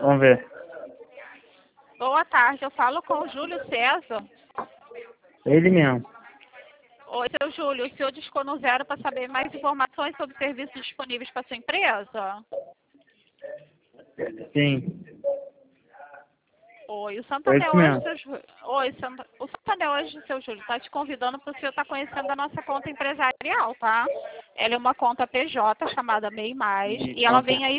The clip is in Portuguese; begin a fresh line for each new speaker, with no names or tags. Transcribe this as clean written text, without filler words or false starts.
Vamos ver.
Boa tarde, eu falo com o Júlio César.
Ele mesmo.
Oi, seu Júlio, o senhor discou no zero para saber mais informações sobre serviços disponíveis para sua empresa?
Sim.
Oi, o
É
Santander
isso
hoje,
mesmo.
seu Júlio. Oi, o Santander hoje, seu Júlio, está te convidando para o senhor estar conhecendo a nossa conta empresarial, tá? Ela é uma conta PJ chamada MEI+, e ela
Então tá.
vem aí